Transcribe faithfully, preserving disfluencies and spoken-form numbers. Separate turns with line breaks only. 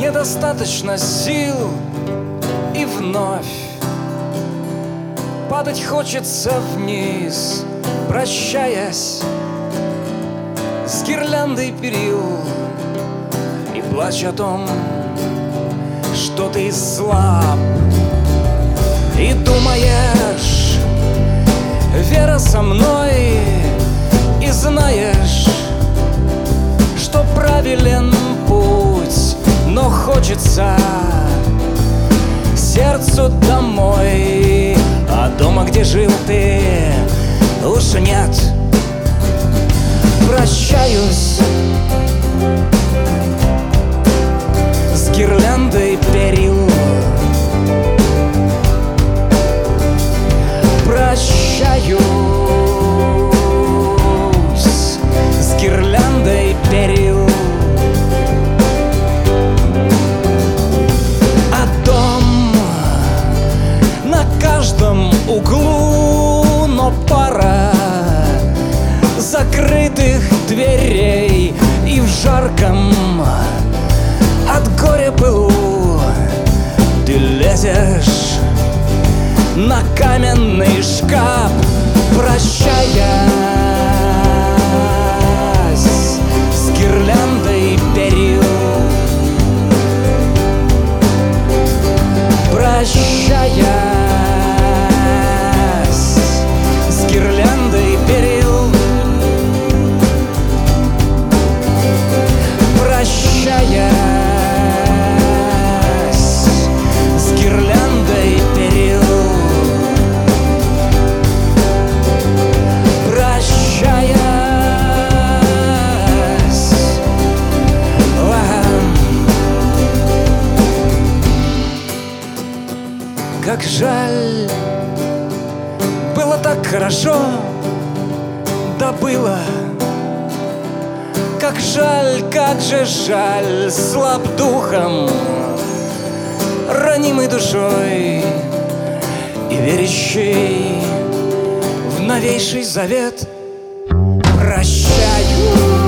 недостаточно сил, и вновь падать хочется вниз, прощаясь с гирляндой перил, и плачь о том, что ты слаб. И думаешь, Вера со мной, и знаешь, что правилен путь, но хочется сердцу домой. А дома, где жил ты, лучше нет. Прощаюсь с гирляндой перил. Прощаюсь с гирляндой перил. А дом на каждом углу, но пара закрытых дверей, и в жарком от горя пылу ты лезешь на каменный шкаф, прощаясь с гирляндой перил. Прощаясь с гирляндой перил. Прощаясь с гирляндой перил. Как жаль, было так хорошо, да было. Как жаль, как же жаль, слаб духом, ранимой душой и верящий в новейший завет. Прощаю